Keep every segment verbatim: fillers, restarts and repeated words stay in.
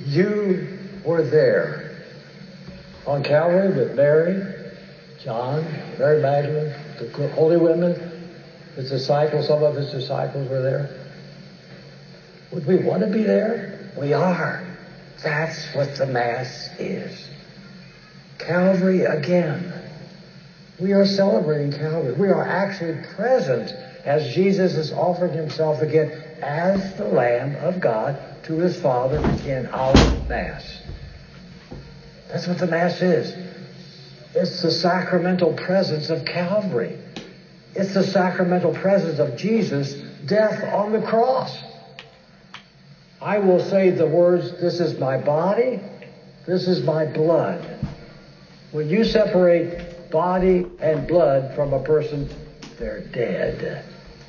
You were there on Calvary with Mary, John, Mary Magdalene, the holy women, his disciples, some of his disciples were there. Would we want to be there? We are. That's what the Mass is. Calvary again. We are celebrating Calvary. We are actually present as Jesus is offering himself again as the Lamb of God to his Father in our Mass. That's what the Mass is. It's the sacramental presence of Calvary. It's the sacramental presence of Jesus' death on the cross. I will say the words, this is my body, this is my blood. When you separate body and blood from a person, they're dead.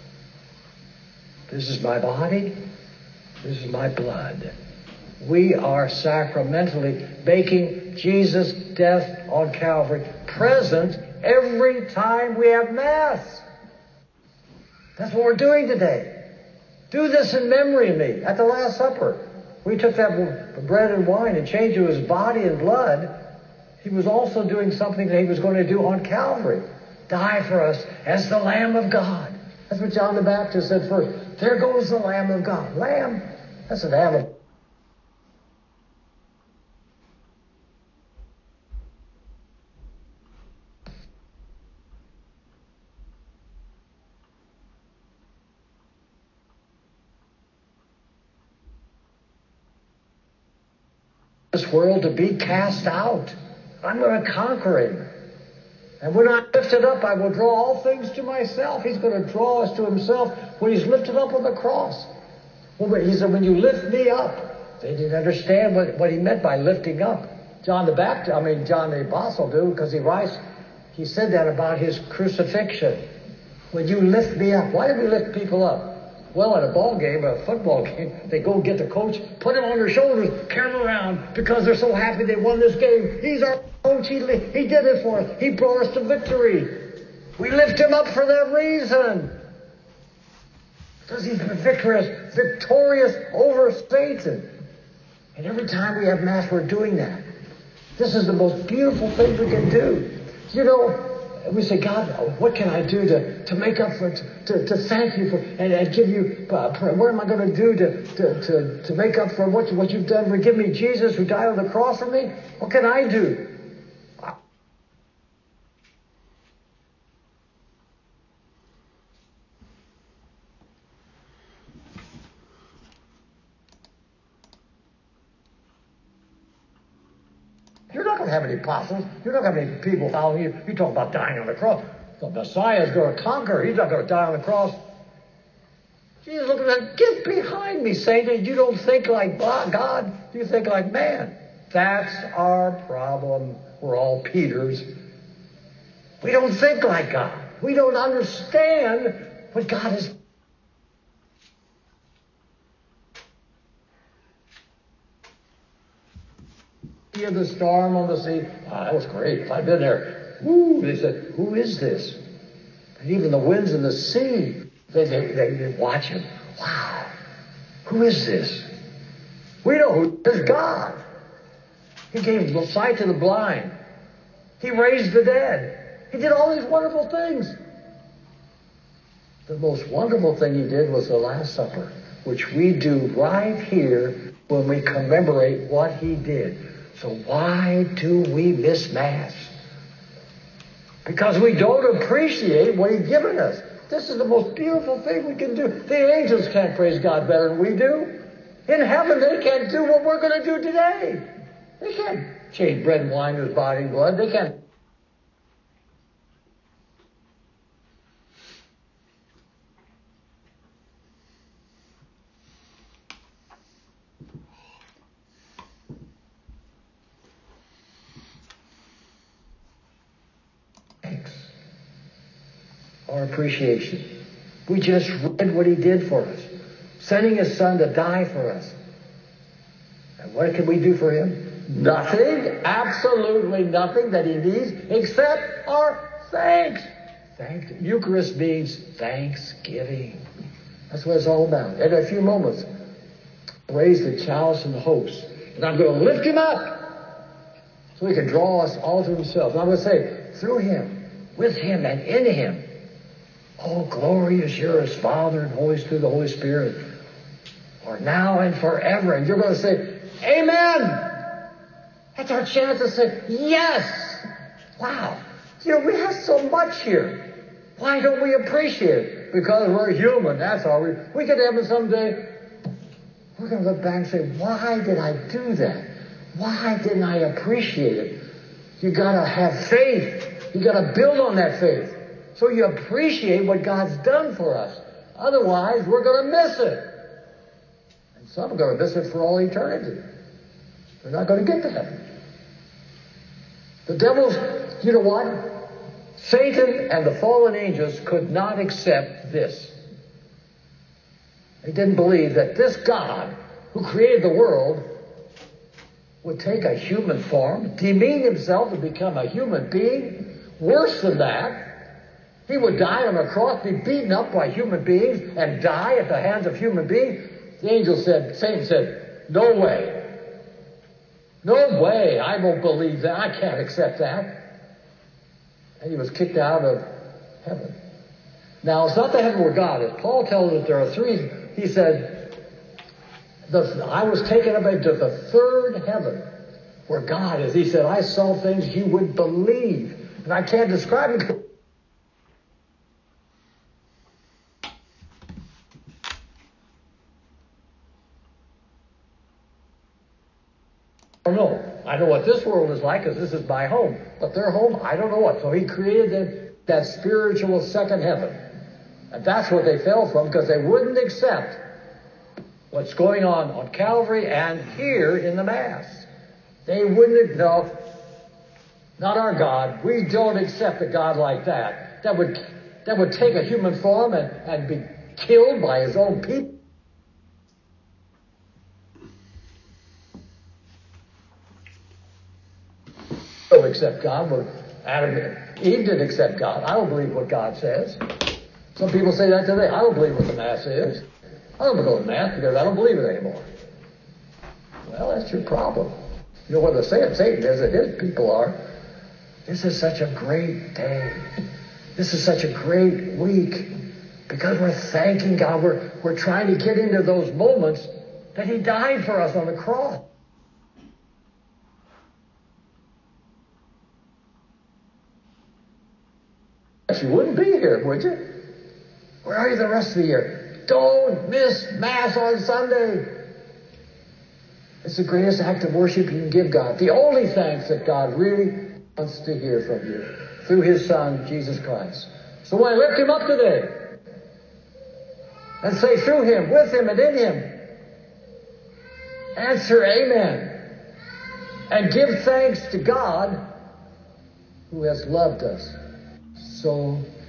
This is my body, this is my blood. We are sacramentally making Jesus' death on Calvary present every time we have Mass. That's what we're doing today. Do this in memory of me. At the Last Supper, we took that bread and wine and changed it to his body and blood. He was also doing something that he was going to do on Calvary. Die for us as the Lamb of God. That's what John the Baptist said first. There goes the Lamb of God. Lamb, that's an animal. This world to be cast out. I'm going to conquer him. And when I'm lifted up, I will draw all things to myself. He's going to draw us to himself when he's lifted up on the cross. Well, he said, when you lift me up, they didn't understand what, what he meant by lifting up. John the Baptist, I mean, John the Apostle do, because he writes, he said that about his crucifixion. When you lift me up, why do we lift people up? Well, at a ball game, a football game, they go get the coach, put him on their shoulders, carry him around because they're so happy they won this game. He's our coach. He, he did it for us. He brought us to victory. We lift him up for that reason. Because he's victorious, victorious over Satan. And every time we have Mass, we're doing that. This is the most beautiful thing we can do. You know, we say, God, what can I do to, to make up for, to, to thank you for, and, and give you, uh, what am I going to do to, to, to, to make up for what, what you've done? Forgive me, Jesus, who died on the cross for me? What can I do? You're not going to have any apostles. You're not going to have any people following you. You talk about dying on the cross. The Messiah is going to conquer. He's not going to die on the cross. Jesus looking at him, get behind me, Satan. You don't think like God. You think like man. That's our problem. We're all Peters. We don't think like God. We don't understand what God is. Hear the storm on the sea. Oh, that was great. If I'd been there. Woo, they said, who is this? And even the winds and the sea, they, they, they, they watch him. Wow. Who is this? We know who is God. He gave sight to the blind. He raised the dead. He did all these wonderful things. The most wonderful thing he did was the Last Supper, which we do right here when we commemorate what he did. So why do we miss Mass? Because we don't appreciate what he's given us. This is the most beautiful thing we can do. The angels can't praise God better than we do. In heaven, they can't do what we're going to do today. They can't change bread and wine to his body and blood. They can't. Our appreciation. We just read what he did for us, sending his son to die for us. And what can we do for him? Nothing, absolutely nothing that he needs except our thanks. Thank. Eucharist means thanksgiving. That's what it's all about. In a few moments, raise the chalice and the host. And I'm going to lift him up so he can draw us all to himself. And I'm going to say, through him, with him, and in him, all glory is yours, Father and Holy through the Holy Spirit, or now and forever. And you're going to say, amen. That's our chance to say, yes. Wow. You know, we have so much here. Why don't we appreciate it? Because we're human, that's all. We, we could have it someday. We're going to look back and say, why did I do that? Why didn't I appreciate it? You got to have faith. You got to build on that faith. So you appreciate what God's done for us. Otherwise, we're going to miss it. And some are going to miss it for all eternity. They're not going to get to heaven. The devil's, you know what? Satan and the fallen angels could not accept this. They didn't believe that this God who created the world would take a human form, demean himself to become a human being. Worse than that, he would die on a cross, be beaten up by human beings, and die at the hands of human beings. The angel said, Satan said, no way. No way, I won't believe that. I can't accept that. And he was kicked out of heaven. Now, it's not the heaven where God is. Paul tells us there are three. He said, the, I was taken up into the third heaven where God is. He said, I saw things you would believe. And I can't describe them. I don't know. I know what this world is like because this is my home. But their home, I don't know what. So he created that, that spiritual second heaven. And that's what they fell from because they wouldn't accept what's going on on Calvary and here in the Mass. They wouldn't, no, not our God. We don't accept a God like that. That would, that would take a human form and, and be killed by his own people. Don't accept God. Well, Adam and Eve didn't accept God. I don't believe what God says. Some people say that today. I don't believe what the Mass is. I don't go to Mass because I don't believe it anymore. Well, that's your problem. You know what they're saying? Satan is that his people are. This is such a great day. This is such a great week because we're thanking God. We're, we're trying to get into those moments that he died for us on the cross. You wouldn't be here, would you? Where are you the rest of the year? Don't miss Mass on Sunday. It's the greatest act of worship you can give God. The only thanks that God really wants to hear from you through his Son, Jesus Christ. So I lift him up today and say through him, with him, and in him, answer amen. And give thanks to God who has loved us so